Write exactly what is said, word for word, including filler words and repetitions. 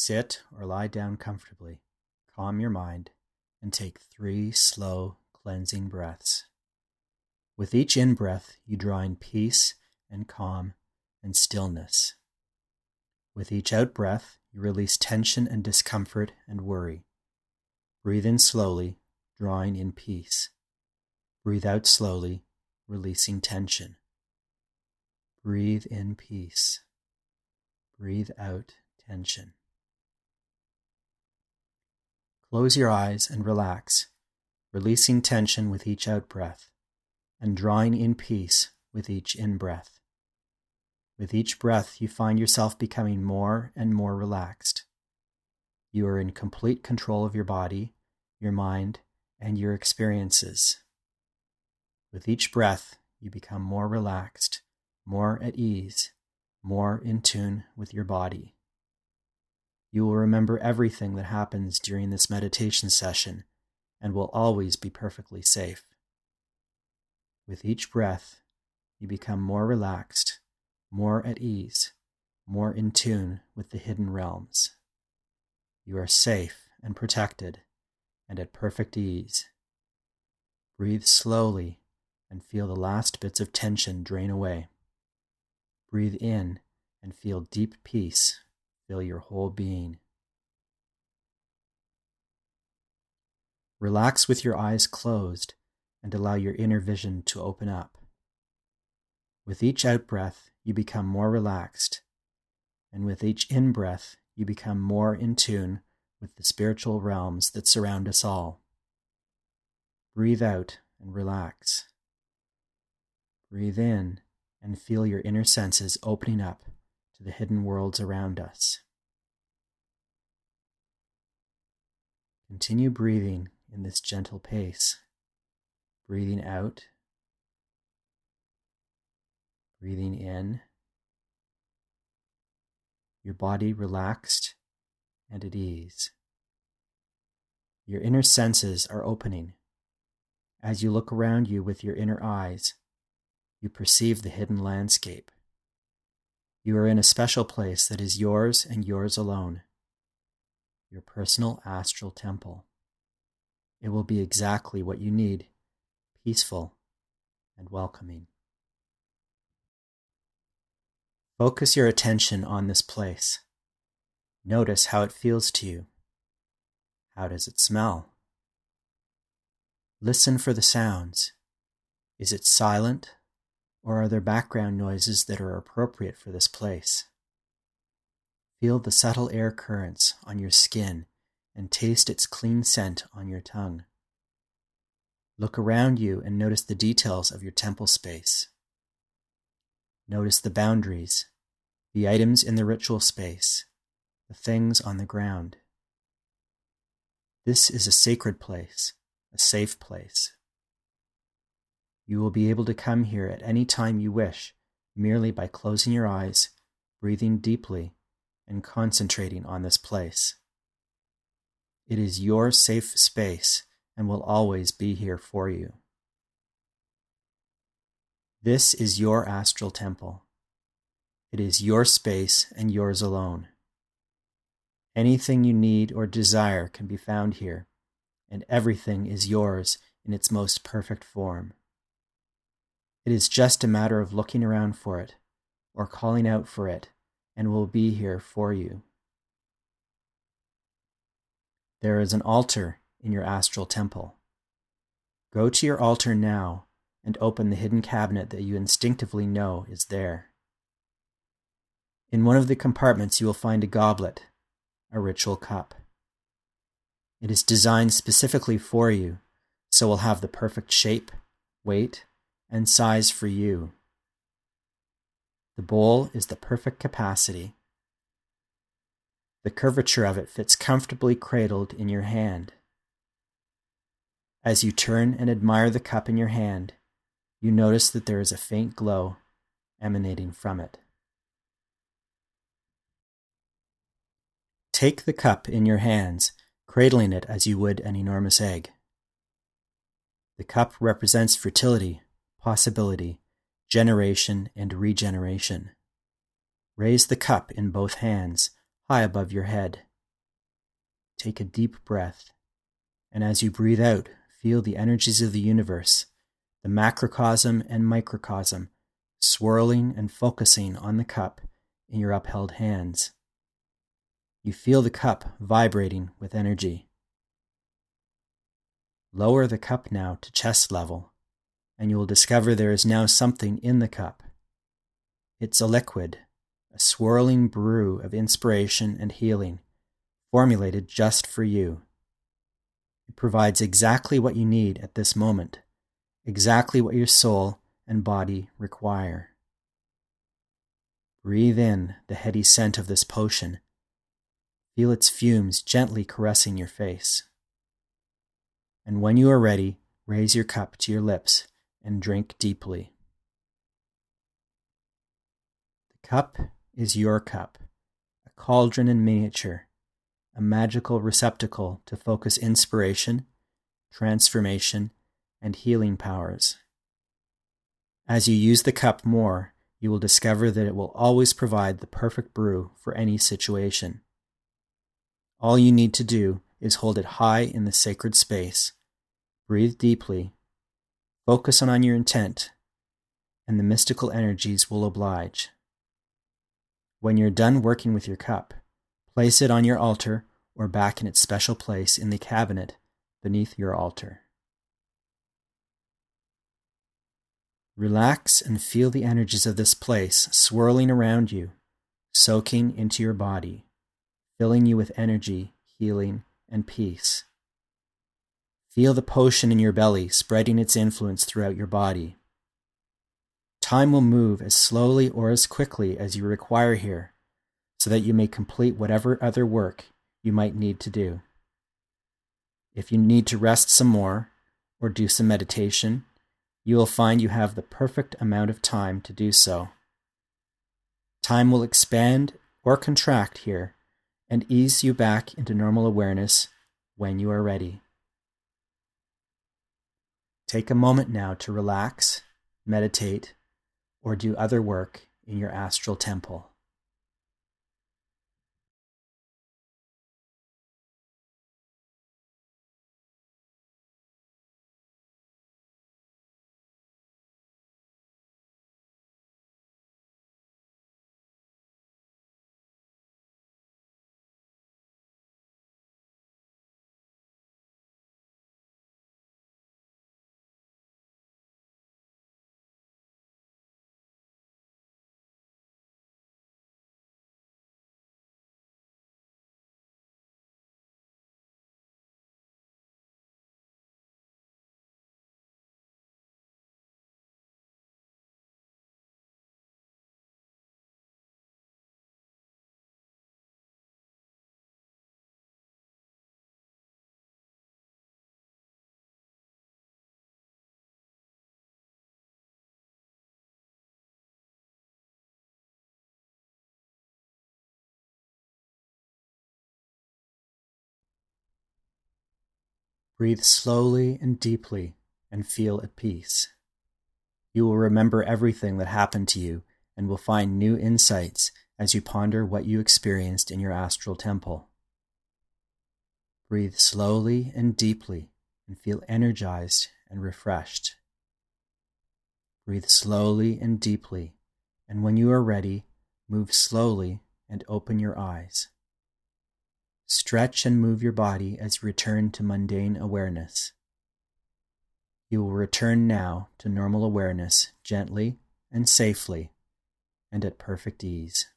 Sit or lie down comfortably, calm your mind, and take three slow, cleansing breaths. With each in-breath, you draw in peace and calm and stillness. With each out-breath, you release tension and discomfort and worry. Breathe in slowly, drawing in peace. Breathe out slowly, releasing tension. Breathe in peace. Breathe out tension. Close your eyes and relax, releasing tension with each out-breath and drawing in peace with each in-breath. With each breath, you find yourself becoming more and more relaxed. You are in complete control of your body, your mind, and your experiences. With each breath, you become more relaxed, more at ease, more in tune with your body. You will remember everything that happens during this meditation session and will always be perfectly safe. With each breath, you become more relaxed, more at ease, more in tune with the hidden realms. You are safe and protected and at perfect ease. Breathe slowly and feel the last bits of tension drain away. Breathe in and feel deep peace fill your whole being. Relax with your eyes closed and allow your inner vision to open up. With each out-breath, you become more relaxed, and with each in-breath, you become more in tune with the spiritual realms that surround us all. Breathe out and relax. Breathe in and feel your inner senses opening up to the hidden worlds around us. Continue breathing in this gentle pace. Breathing out, breathing in, your body relaxed and at ease. Your inner senses are opening. As you look around you with your inner eyes, you perceive the hidden landscape. You are in a special place that is yours and yours alone, your personal astral temple. It will be exactly what you need, peaceful and welcoming. Focus your attention on this place. Notice how it feels to you. How does it smell? Listen for the sounds. Is it silent, or are there background noises that are appropriate for this place? Feel the subtle air currents on your skin and taste its clean scent on your tongue. Look around you and notice the details of your temple space. Notice the boundaries, the items in the ritual space, the things on the ground. This is a sacred place, a safe place. You will be able to come here at any time you wish, merely by closing your eyes, breathing deeply, and concentrating on this place. It is your safe space and will always be here for you. This is your astral temple. It is your space and yours alone. Anything you need or desire can be found here, and everything is yours in its most perfect form. It is just a matter of looking around for it, or calling out for it, and will be here for you. There is an altar in your astral temple. Go to your altar now and open the hidden cabinet that you instinctively know is there. In one of the compartments you will find a goblet, a ritual cup. It is designed specifically for you, so will have the perfect shape, weight, and size for you. The bowl is the perfect capacity. The curvature of it fits comfortably cradled in your hand. As you turn and admire the cup in your hand, you notice that there is a faint glow emanating from it. Take the cup in your hands, cradling it as you would an enormous egg. The cup represents fertility, possibility, generation, and regeneration. Raise the cup in both hands, high above your head, take a deep breath, and as you breathe out, feel the energies of the universe, the macrocosm and microcosm, swirling and focusing on the cup in your upheld hands. You feel the cup vibrating with energy. Lower the cup now to chest level, and you will discover there is now something in the cup. It's a liquid, a swirling brew of inspiration and healing, formulated just for you. It provides exactly what you need at this moment, exactly what your soul and body require. Breathe in the heady scent of this potion. Feel its fumes gently caressing your face. And when you are ready, raise your cup to your lips and drink deeply. The cup is your cup, a cauldron in miniature, a magical receptacle to focus inspiration, transformation, and healing powers. As you use the cup more, you will discover that it will always provide the perfect brew for any situation. All you need to do is hold it high in the sacred space, breathe deeply, focus on your intent, and the mystical energies will oblige. When you're done working with your cup, place it on your altar or back in its special place in the cabinet beneath your altar. Relax and feel the energies of this place swirling around you, soaking into your body, filling you with energy, healing, and peace. Feel the potion in your belly spreading its influence throughout your body. Time will move as slowly or as quickly as you require here, so that you may complete whatever other work you might need to do. If you need to rest some more or do some meditation, you will find you have the perfect amount of time to do so. Time will expand or contract here and ease you back into normal awareness when you are ready. Take a moment now to relax, meditate, or do other work in your astral temple. Breathe slowly and deeply and feel at peace. You will remember everything that happened to you and will find new insights as you ponder what you experienced in your astral temple. Breathe slowly and deeply and feel energized and refreshed. Breathe slowly and deeply, and when you are ready, move slowly and open your eyes. Stretch and move your body as you return to mundane awareness. You will return now to normal awareness gently and safely and at perfect ease.